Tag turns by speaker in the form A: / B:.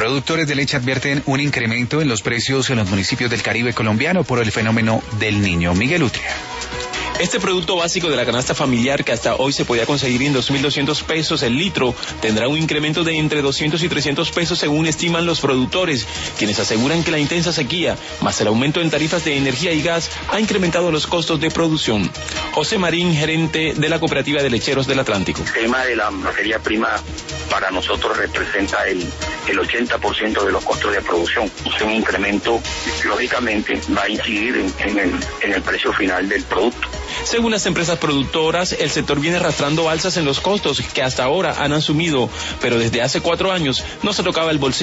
A: Productores de leche advierten un incremento en los precios en los municipios del Caribe colombiano por el fenómeno del Niño. Miguel Utria.
B: Este producto básico de la canasta familiar, que hasta hoy se podía conseguir en 2.200 pesos el litro, tendrá un incremento de entre 200 y 300 pesos según estiman los productores, quienes aseguran que la intensa sequía, más el aumento en tarifas de energía y gas, ha incrementado los costos de producción. José Marín, gerente de la Cooperativa de Lecheros del Atlántico.
C: El tema de la materia prima para nosotros representa el 80% de los costos de producción. Un incremento, lógicamente, va a incidir en el precio final del producto.
B: Según las empresas productoras, el sector viene arrastrando alzas en los costos que hasta ahora han asumido, pero desde hace 4 años no se tocaba el bolsillo